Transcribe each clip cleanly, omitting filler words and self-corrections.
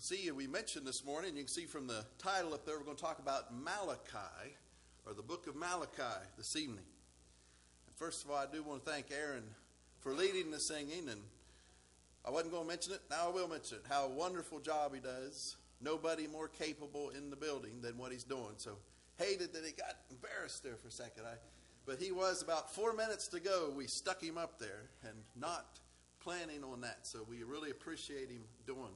can see, we mentioned this morning, you can see from the title up there, we're going to talk about Malachi, or the book of Malachi this evening. And first of all, I do want to thank Aaron for leading the singing, and I wasn't going to mention it, now I will mention it, how wonderful job he does. Nobody more capable in the building than what he's doing. So, hated that he got embarrassed there for a second. But he was about 4 minutes to go. We stuck him up there and not planning on that. So we really appreciate him doing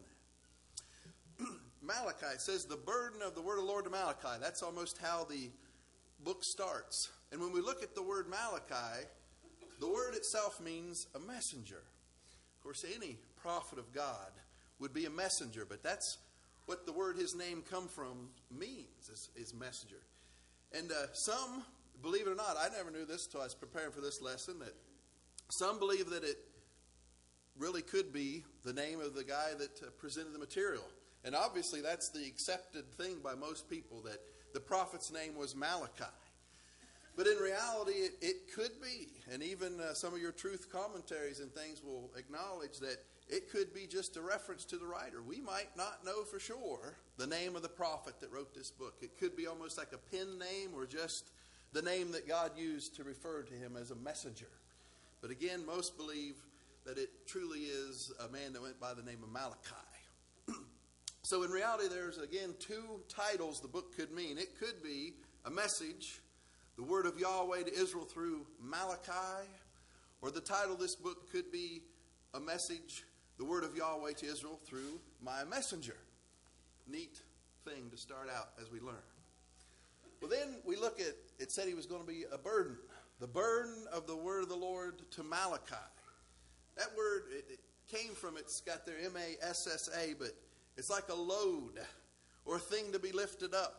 that. Malachi says the burden of the word of the Lord to Malachi. That's almost how the book starts. And when we look at the word Malachi, the word itself means a messenger. Of course, any prophet of God would be a messenger, but that's what the word his name come from means, is messenger. And some, believe it or not, I never knew this until I was preparing for this lesson, that some believe that it really could be the name of the guy that presented the material. And obviously that's the accepted thing by most people, that the prophet's name was Malachi. But in reality, it could be. And even some of your truth commentaries and things will acknowledge that it could be just a reference to the writer. We might not know for sure the name of the prophet that wrote this book. It could be almost like a pen name or just the name that God used to refer to him as a messenger. But again, most believe that it truly is a man that went by the name of Malachi. So in reality, there's again two titles the book could mean. It could be a message, the word of Yahweh to Israel through Malachi, or the title of this book could be a message, the word of Yahweh to Israel through my messenger. Neat thing to start out as we learn. Well, then we look at, it said he was going to be a burden. The burden of the word of the Lord to Malachi. That word, it came from, it's got their M-A-S-S-A, but it's like a load or a thing to be lifted up.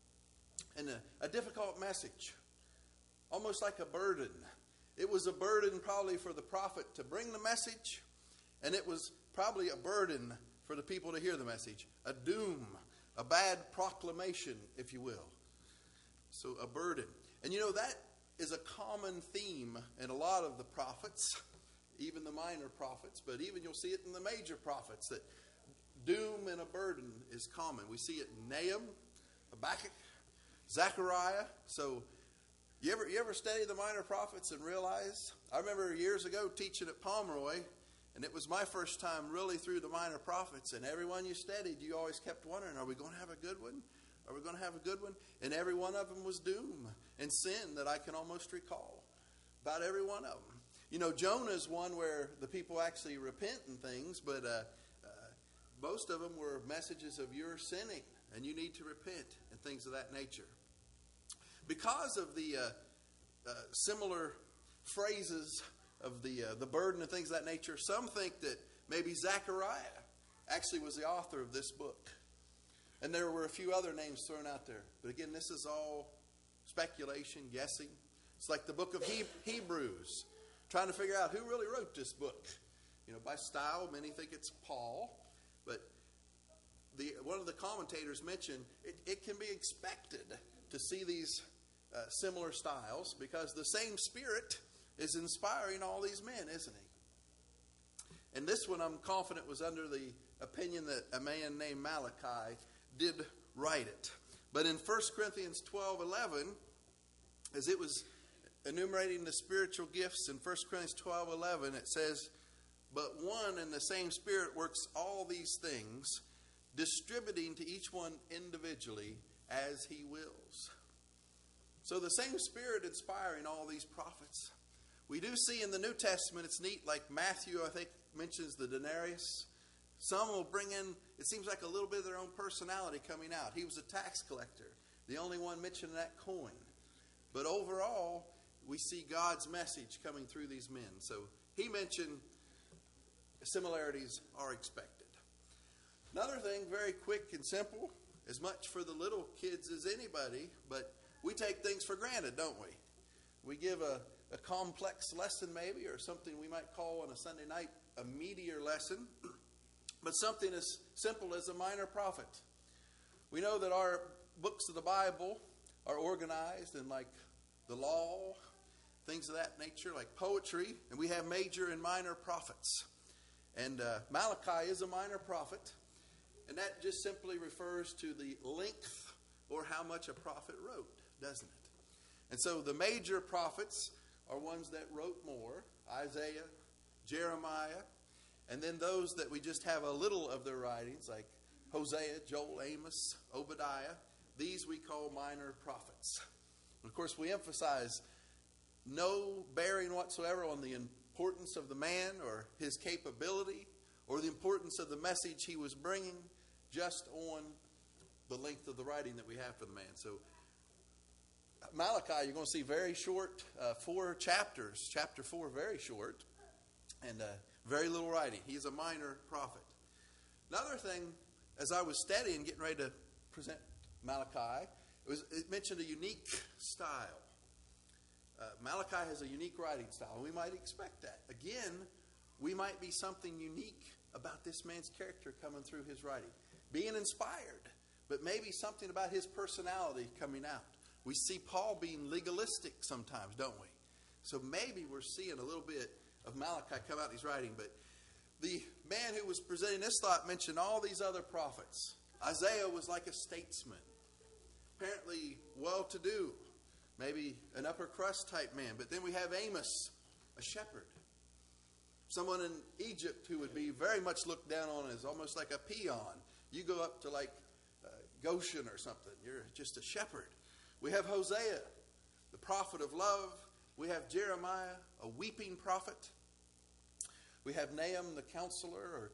And a difficult message. Almost like a burden. It was a burden probably for the prophet to bring the message, and it was probably a burden for the people to hear the message. A doom, a bad proclamation, if you will. So a burden. And you know, that is a common theme in a lot of the prophets, even the minor prophets, but even you'll see it in the major prophets, that doom and a burden is common. We see it in Nahum, Habakkuk, Zechariah. So you ever study the minor prophets and realize? I remember years ago teaching at Pomeroy, and it was my first time really through the minor prophets, and everyone you studied, you always kept wondering, are we going to have a good one? Are we going to have a good one? And every one of them was doom and sin that I can almost recall. About every one of them. You know, Jonah's one where the people actually repent and things, but most of them were messages of you're sinning and you need to repent and things of that nature. Because of the similar phrases of the burden and things of that nature, some think that maybe Zechariah actually was the author of this book. And there were a few other names thrown out there. But again, this is all speculation, guessing. It's like the book of Hebrews, trying to figure out who really wrote this book. You know, by style, many think it's Paul. But one of the commentators mentioned it can be expected to see these similar styles because the same Spirit is inspiring all these men, isn't he? And this one, I'm confident, was under the opinion that a man named Malachi did write it. But in 1 Corinthians 12:11, as it was enumerating the spiritual gifts in 1 Corinthians 12:11, it says, but one and the same Spirit works all these things, distributing to each one individually as he wills. So the same Spirit inspiring all these prophets. We do see in the New Testament, it's neat, like Matthew, I think, mentions the denarius. Some will bring in, it seems like a little bit of their own personality coming out. He was a tax collector, the only one mentioning that coin. But overall, we see God's message coming through these men. So he mentioned similarities are expected. Another thing, very quick and simple, as much for the little kids as anybody, but we take things for granted, don't we? We give a complex lesson maybe, or something we might call on a Sunday night a meatier lesson, but something as simple as a minor prophet. We know that our books of the Bible are organized in like the law, things of that nature, like poetry, and we have major and minor prophets. And Malachi is a minor prophet. And that just simply refers to the length or how much a prophet wrote, doesn't it? And so the major prophets are ones that wrote more: Isaiah, Jeremiah, and then those that we just have a little of their writings, like Hosea, Joel, Amos, Obadiah. These we call minor prophets. And of course, we emphasize no bearing whatsoever on the importance of the man or his capability or the importance of the message he was bringing, just on the length of the writing that we have for the man. So Malachi, you're going to see very short, 4 chapters. Chapter 4, very short, and very little writing. He's a minor prophet. Another thing, as I was studying, getting ready to present Malachi, it mentioned a unique style. Malachi has a unique writing style. We might expect that. Again, we might be something unique about this man's character coming through his writing. Being inspired, but maybe something about his personality coming out. We see Paul being legalistic sometimes, don't we? So maybe we're seeing a little bit of Malachi come out in his writing. But the man who was presenting this thought mentioned all these other prophets. Isaiah was like a statesman, apparently well-to-do, maybe an upper crust type man. But then we have Amos, a shepherd. Someone in Egypt who would be very much looked down on as almost like a peon. You go up to like Goshen or something, you're just a shepherd. We have Hosea, the prophet of love. We have Jeremiah, a weeping prophet. We have Nahum, the consoler.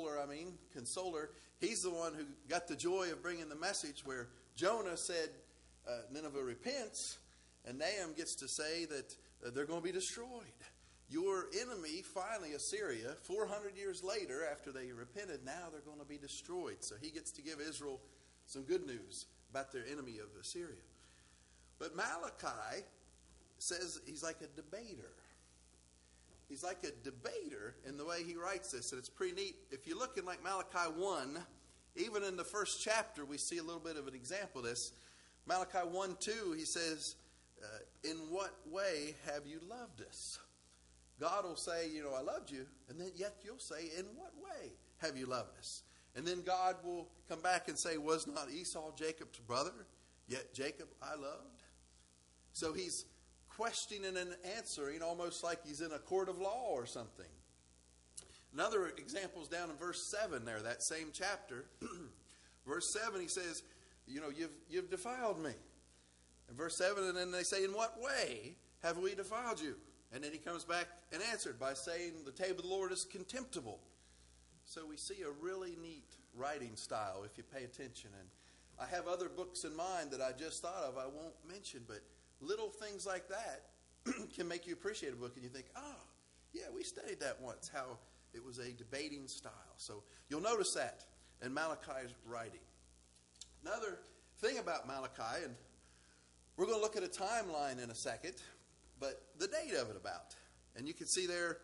He's the one who got the joy of bringing the message where Jonah said, Nineveh repents, and Nahum gets to say that they're going to be destroyed. Your enemy, finally Assyria, 400 years later after they repented, now they're going to be destroyed. So he gets to give Israel some good news about their enemy of Assyria. But Malachi says he's like a debater. He's like a debater in the way he writes this. And it's pretty neat. If you look in like Malachi 1, even in the first chapter, we see a little bit of an example of this. Malachi 1:2, he says, in what way have you loved us? God will say, I loved you. And then yet you'll say, in what way have you loved us? And then God will come back and say, was not Esau Jacob's brother? Yet Jacob I loved. So he's questioning and answering almost like he's in a court of law or something. Another example is down in verse 7 there, that same chapter. Verse 7, he says, you've defiled me. In verse 7, and then they say, in what way have we defiled you? And then he comes back and answered by saying, the table of the Lord is contemptible. So we see a really neat writing style if you pay attention. And I have other books in mind that I just thought of I won't mention, but little things like that can make you appreciate a book, and you think, yeah, we studied that once, how it was a debating style. So you'll notice that in Malachi's writing. Another thing about Malachi, and we're going to look at a timeline in a second, but the date of it about. And you can see there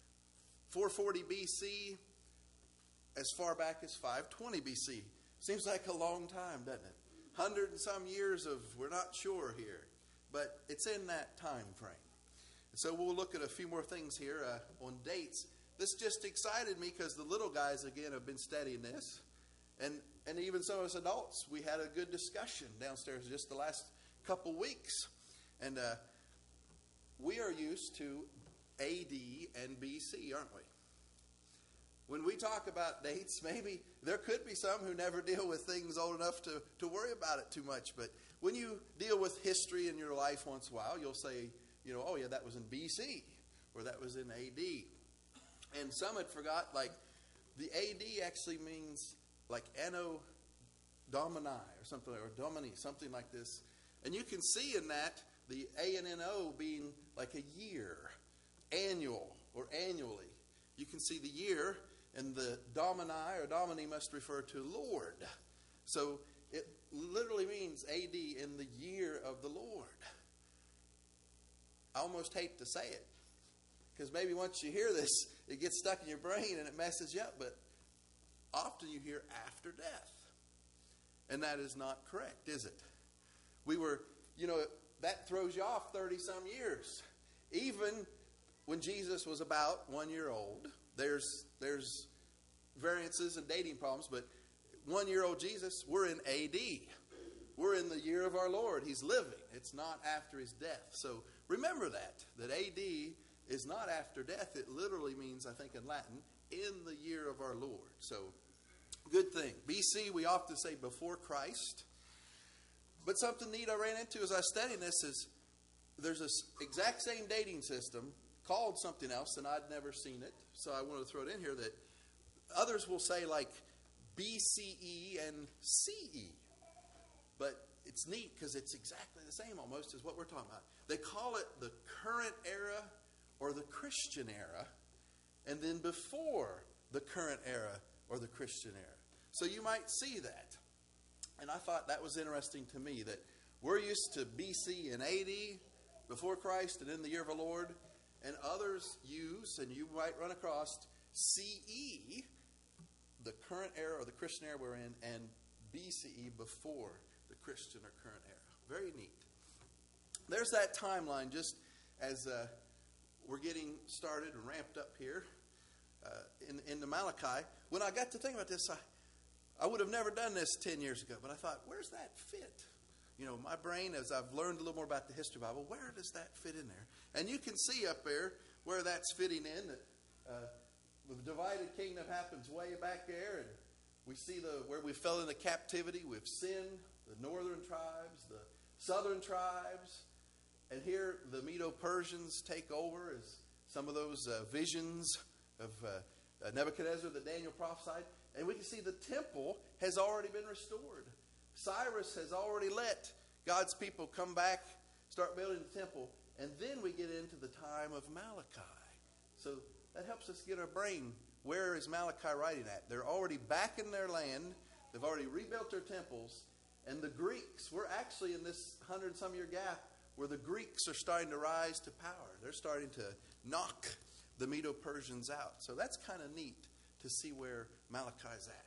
440 BC as far back as 520 BC. Seems like a long time, doesn't it? 100 and some years of we're not sure here. But it's in that time frame. And so we'll look at a few more things here on dates. This just excited me because the little guys, again, have been studying this. And even some of us adults, we had a good discussion downstairs just the last couple weeks. And we are used to AD and BC, aren't we? When we talk about dates, maybe there could be some who never deal with things old enough to worry about it too much. But when you deal with history in your life once in a while, you'll say, oh yeah, that was in BC, or that was in AD. And some had forgot, like, the AD actually means like Anno Domini or something, or Domini, something like this. And you can see in that the A and N-O being like a year, annual, or annually. You can see the year, and the Domini or Domini must refer to Lord. So it literally means AD, in the year of the Lord. I almost hate to say it, because maybe once you hear this, it gets stuck in your brain and it messes you up. But often you hear after death. And that is not correct, is it? We were, that throws you off 30-some years. Even when Jesus was about 1 year old, there's variances and dating problems, but 1-year-old Jesus, we're in AD. We're in the year of our Lord. He's living. It's not after his death. So remember that AD is not after death. It literally means, I think in Latin, in the year of our Lord. So good thing. BC, we often say before Christ. But something neat I ran into as I was studying this is there's this exact same dating system called something else, and I'd never seen it. So I wanted to throw it in here that others will say like BCE and CE. But it's neat because it's exactly the same almost as what we're talking about. They call it the current era or the Christian era, and then before the current era or the Christian era. So you might see that. And I thought that was interesting to me that we're used to BC and AD, before Christ and in the year of our Lord, and others use, and you might run across, CE, the current era or the Christian era we're in, and BCE, before the Christian or current era. Very neat. There's that timeline just as we're getting started and ramped up here in the Malachi. When I got to think about this, I would have never done this 10 years ago, but I thought, where's that fit? You know, my brain, as I've learned a little more about the history of the Bible, where does that fit in there? And you can see up there where that's fitting in. That the divided kingdom happens way back there, and we see where we fell into captivity with sin, the northern tribes, the southern tribes, and here the Medo-Persians take over as some of those visions of Nebuchadnezzar that Daniel prophesied. And we can see the temple has already been restored. Cyrus has already let God's people come back, start building the temple, and then we get into the time of Malachi. So that helps us get our brain, where is Malachi writing at? They're already back in their land. They've already rebuilt their temples. And the Greeks, we're actually in this 100-some-year gap where the Greeks are starting to rise to power. They're starting to knock the Medo-Persians out. So that's kind of neat to see where Malachi's at.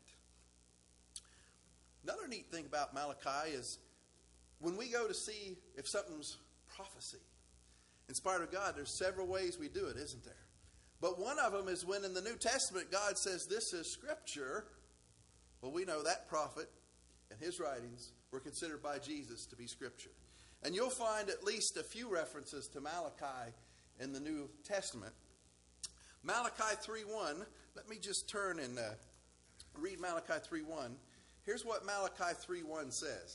Another neat thing about Malachi is when we go to see if something's prophecy, inspired of God, there's several ways we do it, isn't there? But one of them is when in the New Testament God says this is Scripture. Well, we know that prophet and his writings were considered by Jesus to be Scripture. And you'll find at least a few references to Malachi in the New Testament. Malachi 3:1, let me just turn and read Malachi 3:1. Here's what Malachi 3:1 says.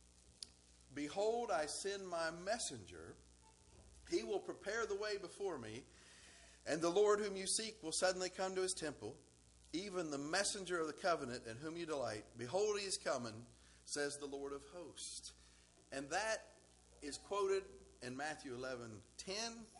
Behold, I send my messenger. He will prepare the way before me. And the Lord whom you seek will suddenly come to his temple. Even the messenger of the covenant in whom you delight. Behold, he is coming, says the Lord of hosts. And that is quoted in Matthew 11:10.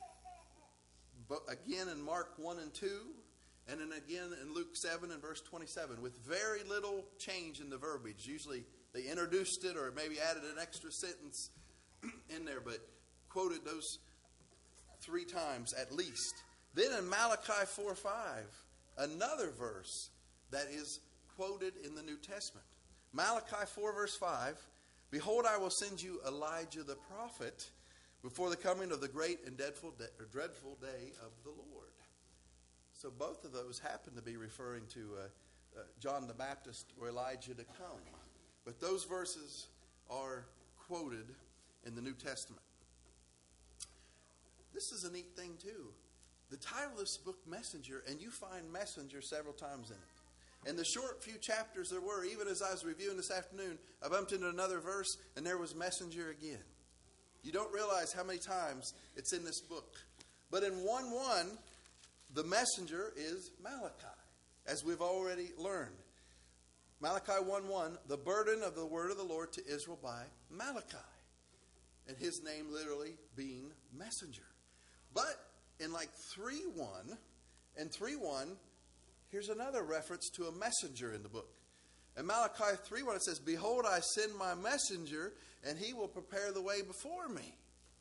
But again in Mark 1 and 2. And then again in Luke 7 and verse 27, with very little change in the verbiage. Usually they introduced it or maybe added an extra sentence in there, but quoted those 3 times at least. Then in Malachi 4:5, another verse that is quoted in the New Testament. Malachi 4 verse 5, behold, I will send you Elijah the prophet before the coming of the great and dreadful day of the Lord. So both of those happen to be referring to John the Baptist or Elijah to come. But those verses are quoted in the New Testament. This is a neat thing too. The title of this book, Messenger, and you find messenger several times in it. In the short few chapters there were, even as I was reviewing this afternoon, I bumped into another verse and there was messenger again. You don't realize how many times it's in this book. But in 1:1, the messenger is Malachi, as we've already learned. Malachi 1:1, the burden of the word of the Lord to Israel by Malachi. And his name literally being messenger. But in like 3:1 and 3:1, here's another reference to a messenger in the book. In Malachi 3:1 it says, behold, I send my messenger, and he will prepare the way before me.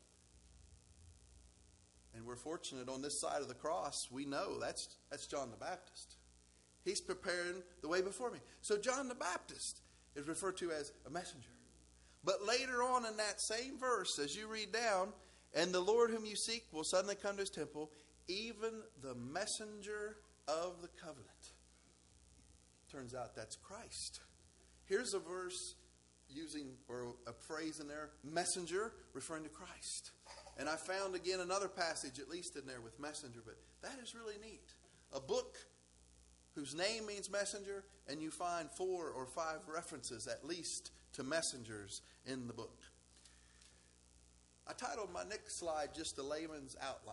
And we're fortunate on this side of the cross, we know that's John the Baptist. He's preparing the way before me. So John the Baptist is referred to as a messenger. But later on in that same verse, as you read down, and the Lord whom you seek will suddenly come to his temple, even the messenger of the covenant. Turns out that's Christ. here's a verse using, or a phrase in there, messenger, referring to Christ. And I found again another passage, at least in there, with messenger, but that is really neat. A book whose name means messenger, and you find 4 or 5 references at least to messengers in the book. I titled my next slide just a layman's outline.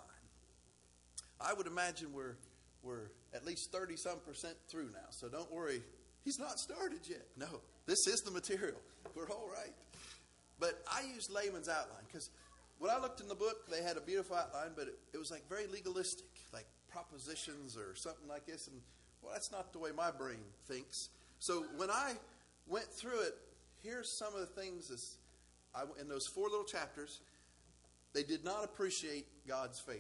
I would imagine we're at least 30-some% through now, so don't worry. He's not started yet. No, this is the material. We're all right. But I used layman's outline because when I looked in the book, they had a beautiful outline, but it was like very legalistic, like propositions or something like this. And well, that's not the way my brain thinks. So when I went through it, here's some of the things in those 4 little chapters. They did not appreciate God's favor.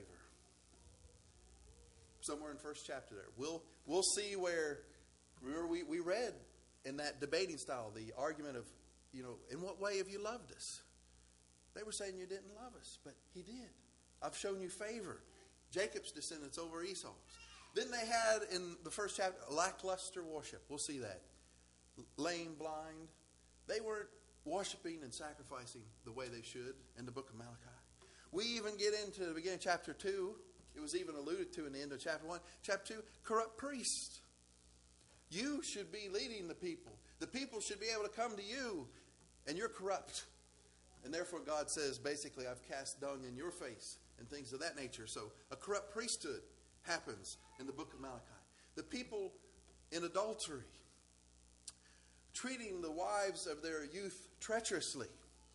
Somewhere in first chapter there. We'll see where we read in that debating style, the argument of, in what way have you loved us? They were saying you didn't love us, but he did. I've shown you favor. Jacob's descendants over Esau's. Then they had in the first chapter lackluster worship. We'll see that. Lame, blind. They weren't worshiping and sacrificing the way they should in the book of Malachi. We even get into the beginning of chapter 2. It was even alluded to in the end of chapter 1. Chapter 2, corrupt priests. You should be leading the people. The people should be able to come to you, and you're corrupt. And therefore God says, basically, I've cast dung in your face and things of that nature. So a corrupt priesthood happens in the book of Malachi. The people in adultery, treating the wives of their youth treacherously.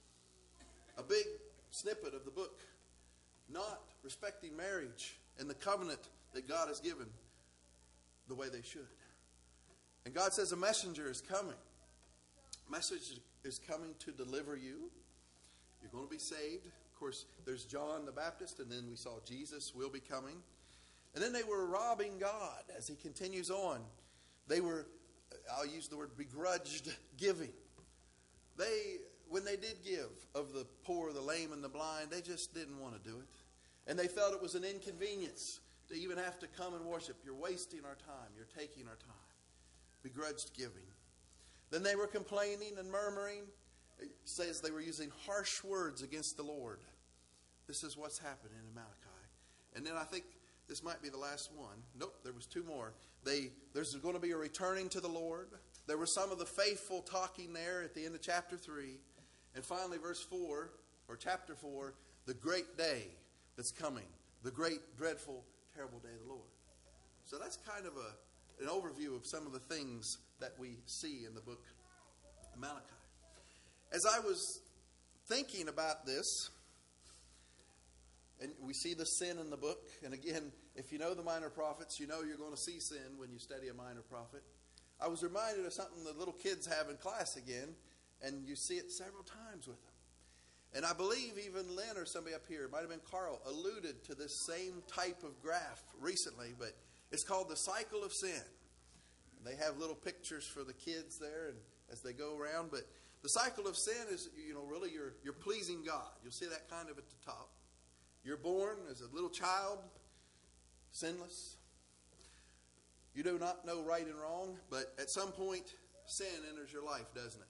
A big snippet of the book. Not respecting marriage and the covenant that God has given the way they should. And God says a messenger is coming. A message is coming to deliver you. You're going to be saved. Of course, there's John the Baptist, and then we saw Jesus will be coming. And then they were robbing God as he continues on. They were, I'll use the word begrudged giving. When they did give of the poor, the lame, and the blind, they just didn't want to do it. And they felt it was an inconvenience to even have to come and worship. You're wasting our time. You're taking our time. Begrudged giving. Then they were complaining and murmuring. It says they were using harsh words against the Lord. This is what's happening in Malachi. And then I think this might be the last one. Nope, there was 2 more. There's going to be a returning to the Lord. There were some of the faithful talking there at the end of chapter 3. And finally, verse 4, or chapter 4, the great day that's coming. The great, dreadful, terrible day of the Lord. So that's kind of an overview of some of the things that we see in the book of Malachi. As I was thinking about this, and we see the sin in the book. And again, if you know the minor prophets, you know you're going to see sin when you study a minor prophet. I was reminded of something the little kids have in class again, and you see it several times with them. And I believe even Lynn or somebody up here, it might have been Carl, alluded to this same type of graph recently, but it's called the cycle of sin. They have little pictures for the kids there and as they go around, but the cycle of sin is, really you're pleasing God. You'll see that kind of at the top. You're born as a little child, sinless. You do not know right and wrong, but at some point, sin enters your life, doesn't it?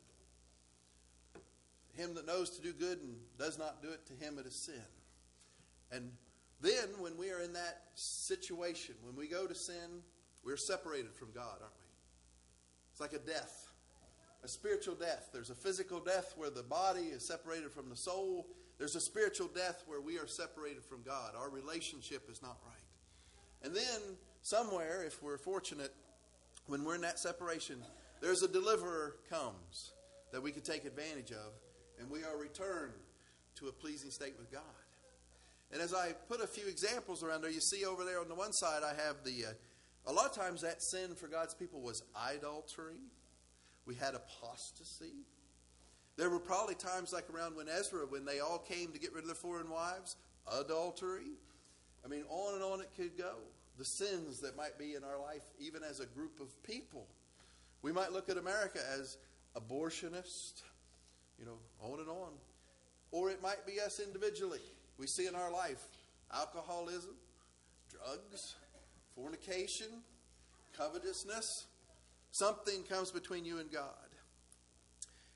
Him that knows to do good and does not do it, to him it is sin. And then when we are in that situation, when we go to sin, we're separated from God, aren't we? It's like a death, a spiritual death. There's a physical death where the body is separated from the soul. There's a spiritual death where we are separated from God. Our relationship is not right. And then somewhere, if we're fortunate, when we're in that separation, there's a deliverer comes that we can take advantage of. And we are returned to a pleasing state with God. And as I put a few examples around there, you see over there on the one side, I have a lot of times that sin for God's people was idolatry. We had apostasy. There were probably times like around when Ezra, when they all came to get rid of their foreign wives, adultery. I mean, on and on it could go. The sins that might be in our life, even as a group of people. We might look at America as abortionist. On and on. Or it might be us individually. We see in our life alcoholism, drugs, fornication, covetousness. Something comes between you and God.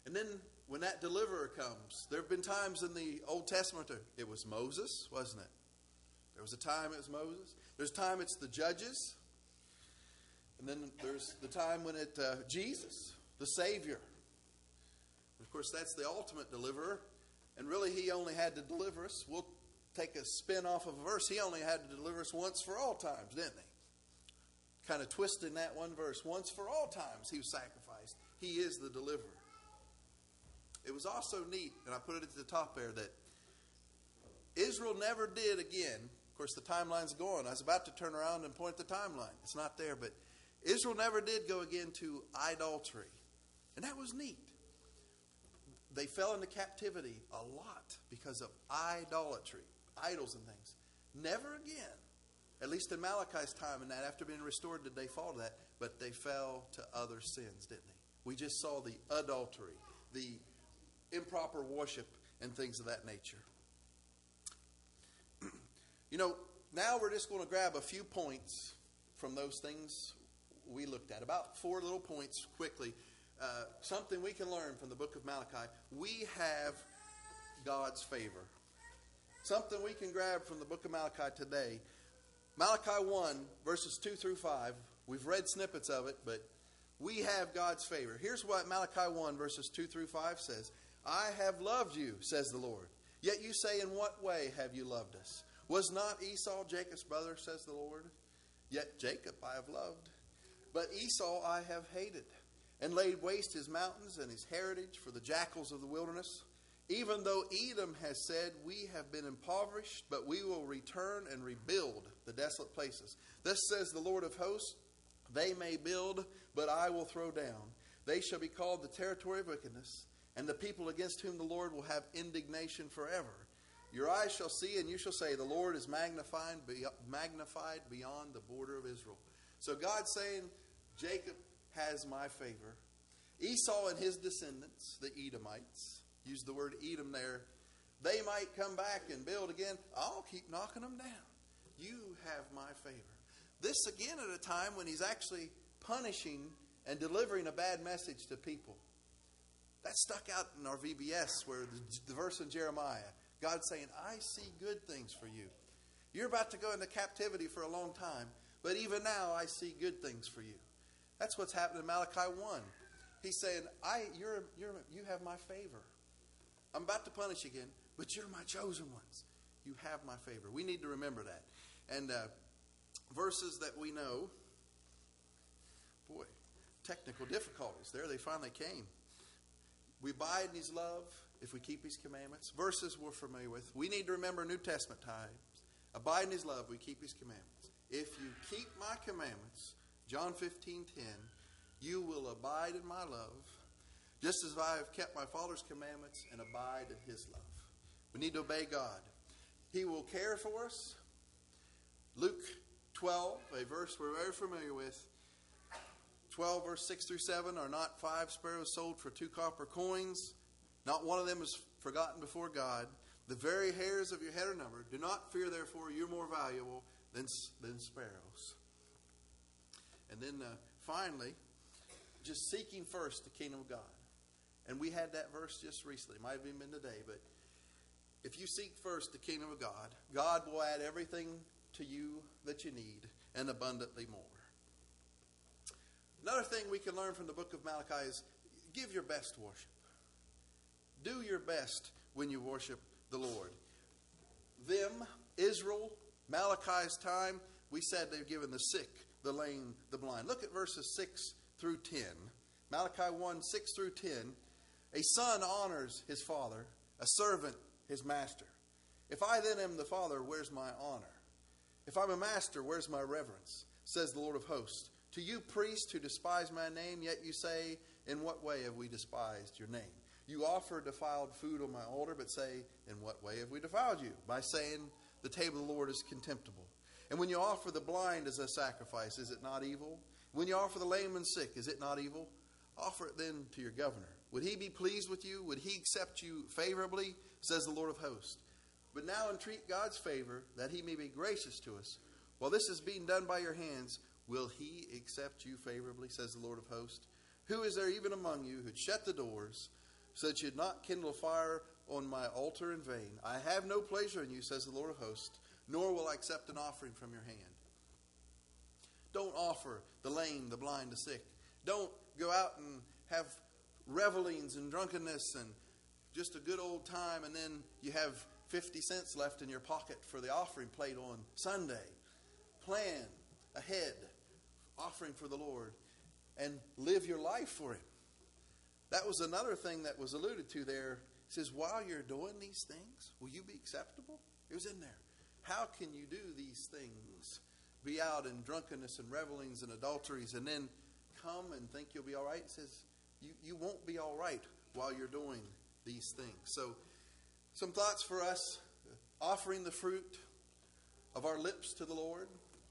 And then when that deliverer comes, there have been times in the Old Testament, it was Moses, wasn't it? There was a time it was Moses. There's a time it's the judges. And then there's the time when it's Jesus, the Savior. Of course, that's the ultimate deliverer. And really, he only had to deliver us. We'll take a spin off of a verse. He only had to deliver us once for all times, didn't he? Kind of twisting that one verse. Once for all times he was sacrificed. He is the deliverer. It was also neat, and I put it at the top there, that Israel never did again. Of course, the timeline's going. I was about to turn around and point at the timeline. It's not there, but Israel never did go again to idolatry. And that was neat. They fell into captivity a lot because of idolatry, idols and things. Never again, at least in Malachi's time and that, after being restored, did they fall to that. But they fell to other sins, didn't they? We just saw the adultery, the improper worship, and things of that nature. Now we're just going to grab a few points from those things we looked at. About 4 little points quickly. Something we can learn from the book of Malachi. We have God's favor. Something we can grab from the book of Malachi today. Malachi 1, verses 2 through 5. We've read snippets of it, but we have God's favor. Here's what Malachi 1, verses 2 through 5 says. I have loved you, says the Lord. Yet you say, in what way have you loved us? Was not Esau Jacob's brother, says the Lord? Yet Jacob I have loved. But Esau I have hated, and laid waste his mountains and his heritage for the jackals of the wilderness. Even though Edom has said, we have been impoverished, but we will return and rebuild the desolate places. Thus says the Lord of hosts, they may build, but I will throw down. They shall be called the territory of wickedness, and the people against whom the Lord will have indignation forever. Your eyes shall see, and you shall say, the Lord is magnified beyond the border of Israel. So God's saying, Jacob has my favor. Esau and his descendants, the Edomites, use the word Edom there, they might come back and build again. I'll keep knocking them down. You have my favor. This again at a time when he's actually punishing and delivering a bad message to people. That stuck out in our VBS where the verse in Jeremiah, God's saying, I see good things for you. You're about to go into captivity for a long time, but even now I see good things for you. That's what's happened in Malachi 1. He's saying, you have my favor. I'm about to punish you again, but you're my chosen ones. You have my favor. We need to remember that. And verses that we know, boy, technical difficulties. There they finally came. We abide in his love if we keep his commandments. Verses we're familiar with. We need to remember New Testament times. Abide in his love, we keep his commandments. If you keep my commandments, John 15:10, you will abide in my love, just as I have kept my Father's commandments and abide in his love. We need to obey God. He will care for us. Luke 12, a verse we're very familiar with. 12, verse 6 through 7, are not 5 sparrows sold for 2 copper coins? Not one of them is forgotten before God. The very hairs of your head are numbered. Do not fear, therefore, you're more valuable than sparrows. And then finally, just seeking first the kingdom of God. And we had that verse just recently. It might have even been today. But if you seek first the kingdom of God, God will add everything to you that you need and abundantly more. Another thing we can learn from the book of Malachi is give your best worship. Do your best when you worship the Lord. Them, Israel, Malachi's time, we said they've given the sick, the lame, the blind. Look at verses 6 through 10. Malachi 1, 6 through 10. A son honors his father, a servant his master. If I then am the father, where's my honor? If I'm a master, where's my reverence? Says the Lord of hosts. To you priests who despise my name, yet you say, in what way have we despised your name? You offer defiled food on my altar, but say, in what way have we defiled you? By saying, the table of the Lord is contemptible. And when you offer the blind as a sacrifice, is it not evil? When you offer the lame and sick, is it not evil? Offer it then to your governor. Would he be pleased with you? Would he accept you favorably? Says the Lord of hosts. But now entreat God's favor, that he may be gracious to us. While this is being done by your hands, will he accept you favorably? Says the Lord of hosts. Who is there even among you who'd shut the doors so that you not kindle a fire on my altar in vain. I have no pleasure in you, says the Lord of hosts, nor will I accept an offering from your hand. Don't offer the lame, the blind, the sick. Don't go out and have revelings and drunkenness and just a good old time, and then you have 50 cents left in your pocket for the offering plate on Sunday. Plan ahead, offering for the Lord, and live your life for Him. That was another thing that was alluded to there. It says, while you're doing these things, will you be acceptable? It was in there. How can you do these things? Be out in drunkenness and revelings and adulteries, and then come and think you'll be all right? It says, you won't be all right while you're doing these things. So, some thoughts for us. Offering the fruit of our lips to the Lord.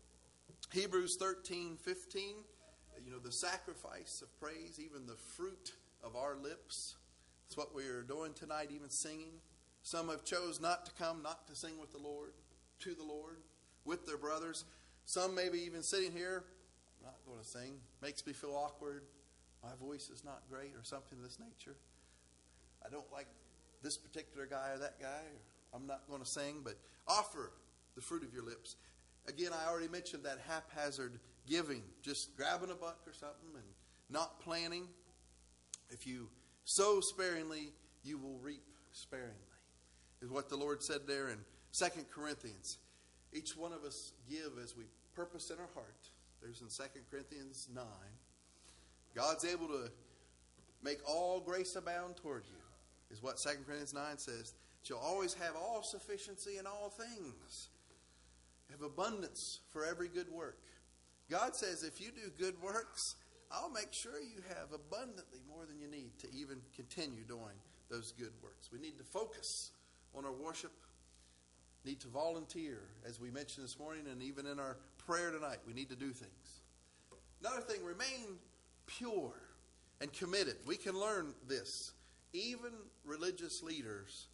Hebrews 13:15. The sacrifice of praise, even the fruit of our lips. That's what we're doing tonight, even singing. Some have chose not to come, not to sing with the Lord, to the Lord, with their brothers. Some maybe even sitting here, not going to sing. Makes me feel awkward. My voice is not great or something of this nature. I don't like this particular guy or that guy. I'm not going to sing, but offer the fruit of your lips. Again, I already mentioned that haphazard giving, just grabbing a buck or something and not planning. If you sow sparingly, you will reap sparingly, is what the Lord said there in 2 Corinthians. Each one of us give as we purpose in our heart. There's in 2 Corinthians 9. God's able to make all grace abound toward you, is what 2 Corinthians 9 says. You'll always have all sufficiency in all things. Have abundance for every good work. God says if you do good works, I'll make sure you have abundantly more than you need to even continue doing those good works. We need to focus on our worship. Need to volunteer, as we mentioned this morning, and even in our prayer tonight, we need to do things. Another thing, remain pure and committed. We can learn this. Even religious leaders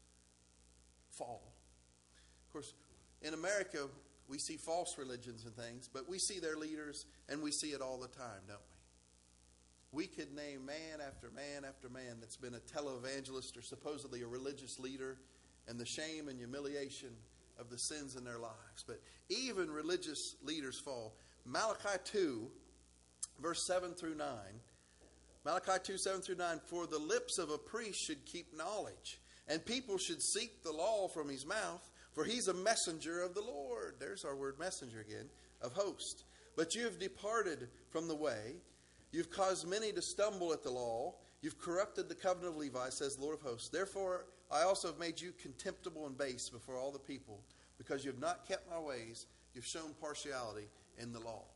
fall. Of course, in America, we see false religions and things, but we see their leaders, and we see it all the time, don't we? We could name man after man after man that's been a televangelist or supposedly a religious leader, and the shame and humiliation of the sins in their lives. But even religious leaders fall. Malachi 2, verse 7 through 9. Malachi 2, 7 through 9. For the lips of a priest should keep knowledge, and people should seek the law from his mouth, for he's a messenger of the Lord. There's our word messenger again, of hosts. But you have departed from the way. You've caused many to stumble at the law. You've corrupted the covenant of Levi, says the Lord of hosts. Therefore, I also have made you contemptible and base before all the people, because you have not kept my ways. You've shown partiality in the law.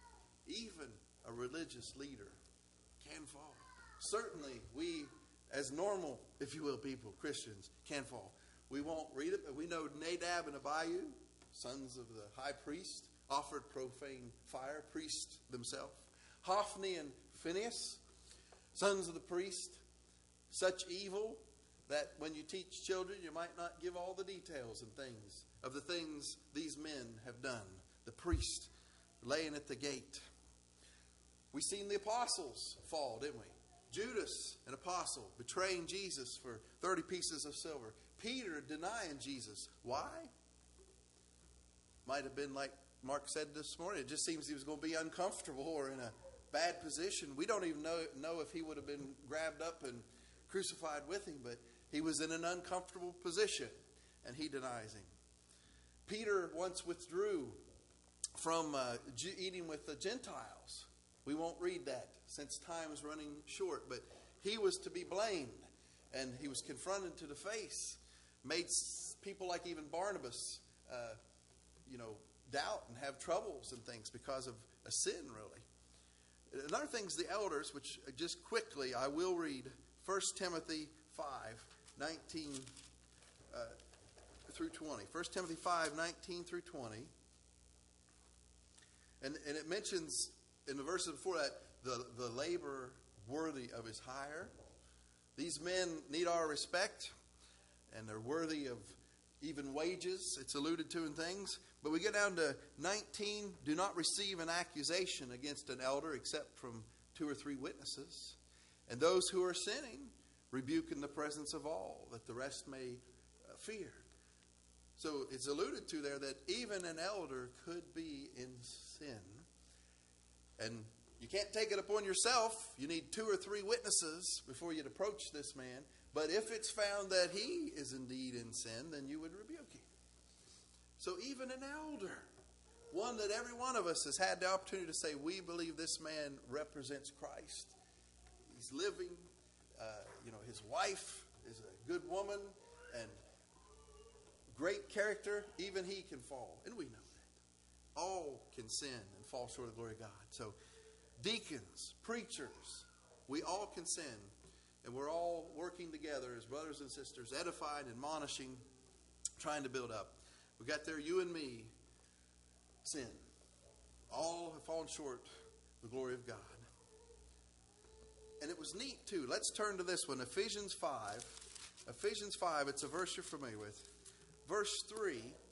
Even a religious leader can fall. Certainly, we, as normal, if you will, people, Christians, can fall. We won't read it, but we know Nadab and Abihu, sons of the high priest, offered profane fire, priests themselves. Hophni and Phinehas, sons of the priest, such evil that when you teach children, you might not give all the details and things of the things these men have done. The priest laying at the gate. We've seen the apostles fall, didn't we? Judas, an apostle, betraying Jesus for 30 pieces of silver. Peter denying Jesus. Why? Might have been like Mark said this morning. It just seems he was going to be uncomfortable or in a bad position. We don't even know if he would have been grabbed up and crucified with him, but he was in an uncomfortable position, and he denies him. Peter once withdrew from eating with the Gentiles. We won't read that since time is running short, but he was to be blamed, and he was confronted to the face. Made people like even Barnabas, doubt and have troubles and things because of a sin, really. Another thing is the elders, which just quickly I will read 1 Timothy 5, 19 through 20. 1 Timothy 5, 19 through 20. And it mentions in the verses before that the labor worthy of his hire. These men need our respect, and they're worthy of even wages. It's alluded to in things. But we get down to 19. Do not receive an accusation against an elder except from 2 or 3 witnesses. And those who are sinning, rebuke in the presence of all, that the rest may fear. So it's alluded to there that even an elder could be in sin. And you can't take it upon yourself. You need 2 or 3 witnesses before you'd approach this man. But if it's found that he is indeed in sin, then you would rebuke him. So even an elder, one that every one of us has had the opportunity to say, we believe this man represents Christ. He's living. His wife is a good woman and great character. Even he can fall. And we know that. All can sin and fall short of the glory of God. So deacons, preachers, we all can sin. And we're all working together as brothers and sisters, edifying, admonishing, trying to build up. We got there, you and me, sin. All have fallen short of the glory of God. And it was neat too. Let's turn to this one, Ephesians 5. Ephesians 5, it's a verse you're familiar with. Verse 3.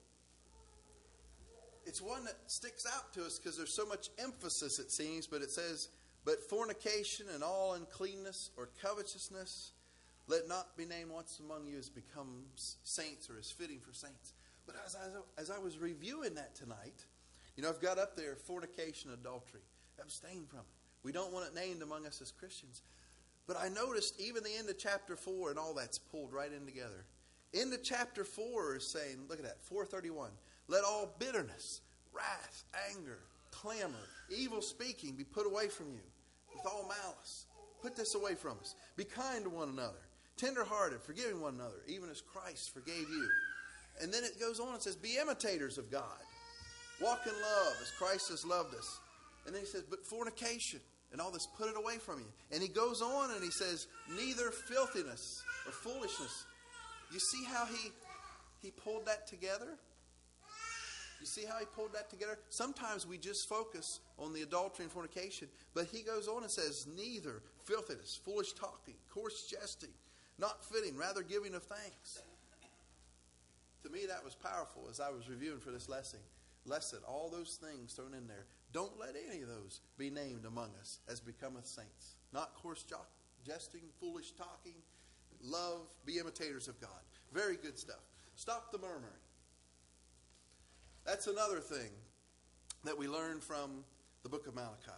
It's one that sticks out to us because there's so much emphasis, it seems, but it says, but fornication and all uncleanness or covetousness, let not be named once among you as becomes saints or as fitting for saints. But as I was reviewing that tonight, I've got up there fornication, adultery. Abstain from it. We don't want it named among us as Christians. But I noticed even the end of chapter 4 and all that's pulled right in together. Into chapter 4 is saying, look at that, 4:31. Let all bitterness, wrath, anger, clamor, evil speaking be put away from you with all malice. Put this away from us. Be kind to one another, tenderhearted, forgiving one another, even as Christ forgave you. And then it goes on and says, be imitators of God. Walk in love as Christ has loved us. And then he says, but fornication and all this, put it away from you. And he goes on and he says, neither filthiness or foolishness. You see how he pulled that together? You see how he pulled that together? Sometimes we just focus on the adultery and fornication. But he goes on and says, neither filthiness, foolish talking, coarse jesting, not fitting, rather giving of thanks. To me, that was powerful as I was reviewing for this lesson. All those things thrown in there. Don't let any of those be named among us as becometh saints. Not coarse jesting, foolish talking, love, be imitators of God. Very good stuff. Stop the murmuring. That's another thing that we learn from the book of Malachi.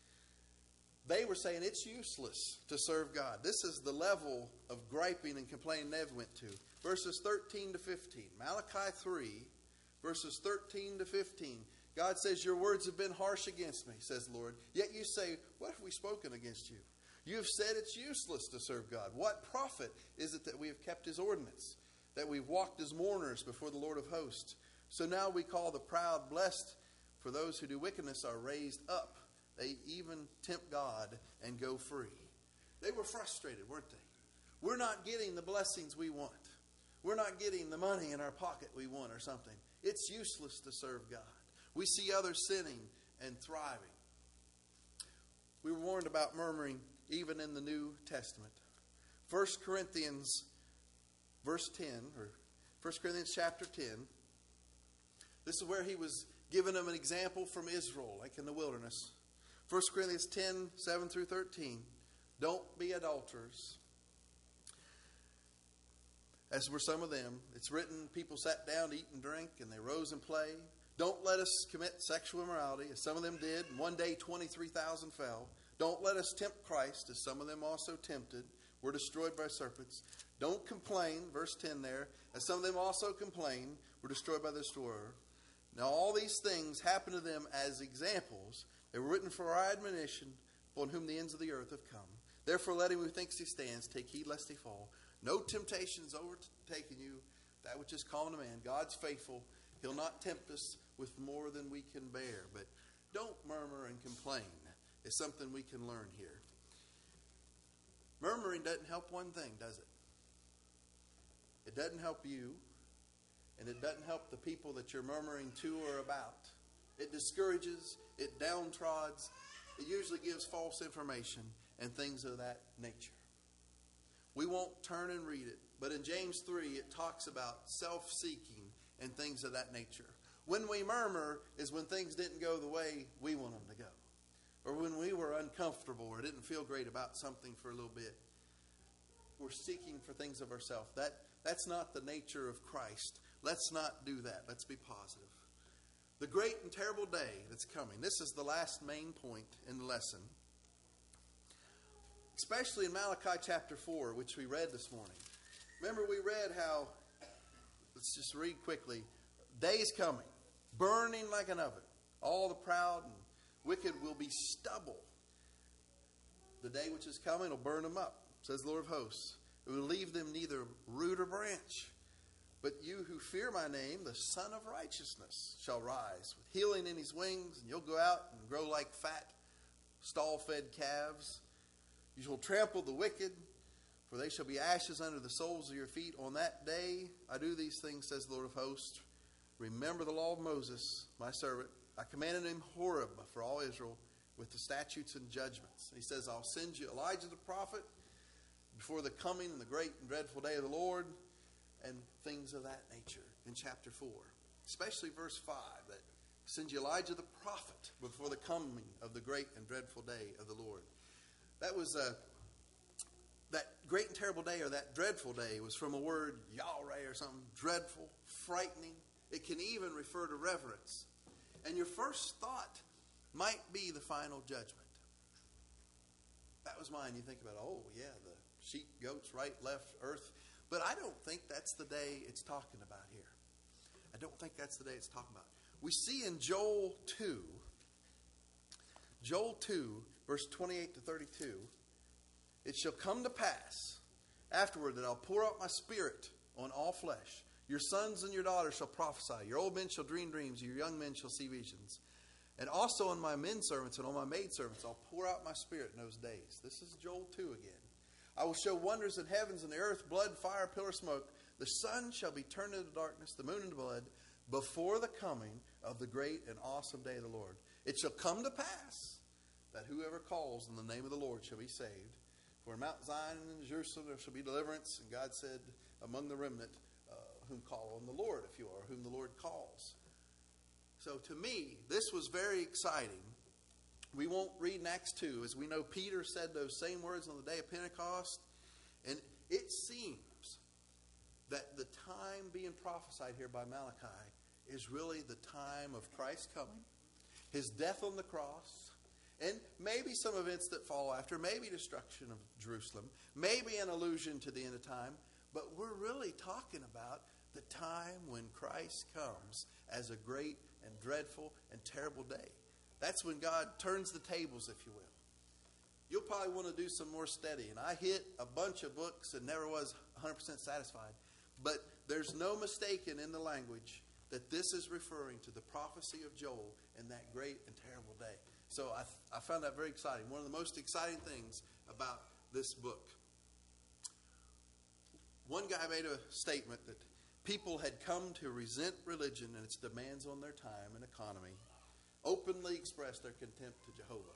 They were saying it's useless to serve God. This is the level of griping and complaining they went to. Verses 13 to 15. Malachi 3, verses 13 to 15. God says, your words have been harsh against me, says the Lord. Yet you say, what have we spoken against you? You have said it's useless to serve God. What profit is it that we have kept his ordinance, that we've walked as mourners before the Lord of hosts? So now we call the proud blessed, for those who do wickedness are raised up. They even tempt God and go free. They were frustrated, weren't they? We're not getting the blessings we want. We're not getting the money in our pocket we want or something. It's useless to serve God. We see others sinning and thriving. We were warned about murmuring even in the New Testament. 1 Corinthians verse 10, or 1 Corinthians chapter 10. This is where he was giving them an example from Israel, like in the wilderness. 1 Corinthians 10, 7 through 13. Don't be adulterers, as were some of them. It's written, people sat down to eat and drink, and they rose and played. Don't let us commit sexual immorality, as some of them did. And one day 23,000 fell. Don't let us tempt Christ, as some of them also tempted, were destroyed by serpents. Don't complain, verse 10 there, as some of them also complained, were destroyed by the destroyer. Now all these things happened to them as examples. They were written for our admonition, upon whom the ends of the earth have come. Therefore let him who thinks he stands take heed lest he fall. No temptation is overtaken you, that which is common to man. God's faithful. He'll not tempt us with more than we can bear. But don't murmur and complain. It's something we can learn here. Murmuring doesn't help one thing, does it? It doesn't help you. And it doesn't help the people that you're murmuring to or about. It discourages. It downtrods. It usually gives false information and things of that nature. We won't turn and read it. But in James 3, it talks about self-seeking and things of that nature. When we murmur is when things didn't go the way we want them to go. Or when we were uncomfortable or didn't feel great about something for a little bit. we're seeking for things of ourselves. That's not the nature of Christ. Let's not do that. Let's be positive. The great and terrible day that's coming. This is the last main point in the lesson. Especially in Malachi chapter 4, which we read this morning. Remember we read how, let's just read quickly, days coming, burning like an oven. All the proud and wicked will be stubble. The day which is coming will burn them up, says the Lord of hosts. It will leave them neither root or branch. But you who fear my name, the Son of Righteousness, shall rise with healing in his wings, and you'll go out and grow like fat, stall-fed calves. You shall trample the wicked, for they shall be ashes under the soles of your feet. On that day I do these things, says the Lord of hosts. Remember the law of Moses, my servant. I commanded him Horeb for all Israel with the statutes and judgments. He says, I'll send you Elijah the prophet before the coming and the great and dreadful day of the Lord, and things of that nature in chapter 4. Especially verse 5, that sends you Elijah the prophet before the coming of the great and dreadful day of the Lord. That was that great and terrible day, or that dreadful day, was from a word Yahweh or something, dreadful, frightening. It can even refer to reverence. And your first thought might be the final judgment. That was mine. You think about, oh yeah, the sheep, goats, right, left, earth. But I don't think that's the day it's talking about here. I don't think that's the day it's talking about. We see in Joel 2, verse 28 to 32, it shall come to pass afterward that I'll pour out my spirit on all flesh. Your sons and your daughters shall prophesy. Your old men shall dream dreams. Your young men shall see visions. And also on my men servants and on my maid servants I'll pour out my spirit in those days. This is Joel 2 again. I will show wonders in heavens and the earth, blood, fire, pillar, smoke. The sun shall be turned into darkness, the moon into blood, before the coming of the great and awesome day of the Lord. It shall come to pass that whoever calls in the name of the Lord shall be saved. For in Mount Zion and in Jerusalem there shall be deliverance. And God said, among the remnant, whom call on the Lord, if you are, whom the Lord calls. So to me, this was very exciting. We won't read in Acts 2. As we know, Peter said those same words on the day of Pentecost. And it seems that the time being prophesied here by Malachi is really the time of Christ's coming, his death on the cross, and maybe some events that follow after, maybe destruction of Jerusalem, maybe an allusion to the end of time. But we're really talking about the time when Christ comes as a great and dreadful and terrible day. That's when God turns the tables, if you will. You'll probably want to do some more studying. I hit a bunch of books and never was 100% satisfied. But there's no mistaking in the language that this is referring to the prophecy of Joel and that great and terrible day. So I found that very exciting. One of the most exciting things about this book. One guy made a statement that people had come to resent religion and its demands on their time and economy, openly expressed their contempt to Jehovah.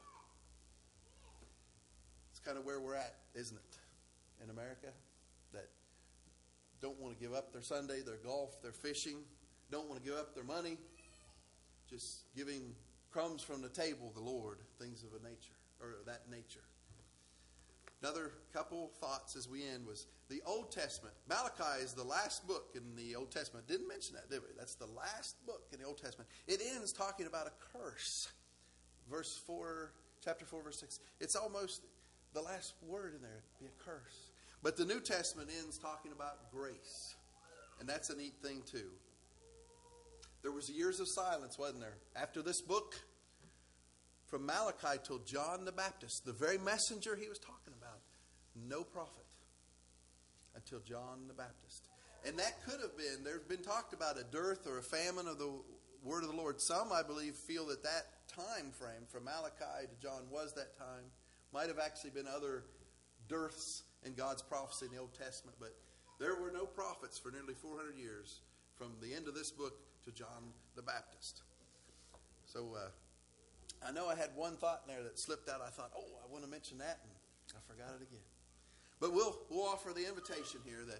It's kind of where we're at, isn't it, in America? That don't want to give up their Sunday, their golf, their fishing, don't want to give up their money, just giving crumbs from the table, the Lord, things of a nature, or that nature. Another couple thoughts as we end was the Old Testament. Malachi is the last book in the Old Testament. Didn't mention that, did we? That's the last book in the Old Testament. It ends talking about a curse. Verse 4, chapter 4, verse 6. It's almost the last word in there, be a curse. But the New Testament ends talking about grace. And that's a neat thing too. There was years of silence, wasn't there? After this book, from Malachi till John the Baptist, the very messenger he was talking about, no prophet until John the Baptist. And that could have been, there's been talked about a dearth or a famine of the word of the Lord. Some, I believe, feel that that time frame from Malachi to John was that time. Might have actually been other dearths in God's prophecy in the Old Testament, but there were no prophets for nearly 400 years from the end of this book to John the Baptist. So I know I had one thought in there that slipped out. I thought, oh, I want to mention that, and I forgot it again. But we'll offer the invitation here that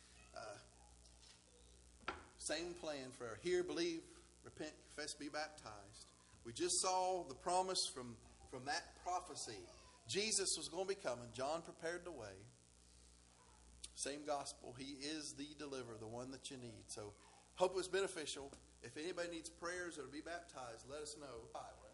same plan for hear, believe, repent, confess, be baptized. We just saw the promise from that prophecy. Jesus was going to be coming. John prepared the way. same gospel. He is the deliverer, the one that you need. So hope it was beneficial. If anybody needs prayers or to be baptized, let us know.